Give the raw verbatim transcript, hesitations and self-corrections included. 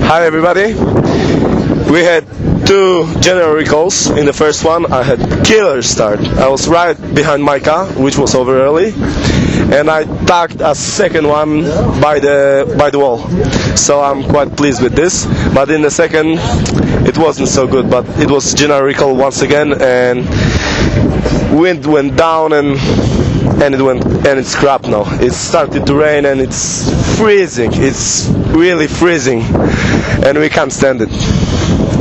Hi everybody. We had two general recalls. In the first one I had killer start. I was right behind my car, which was over early, and I tugged a second one by the by the wall. So I'm quite pleased with this. But in the second it wasn't so good, but it was general recall once again, and wind went down and and it went and it's crap now. It started to rain and it's freezing. It's really freezing and we can't stand it.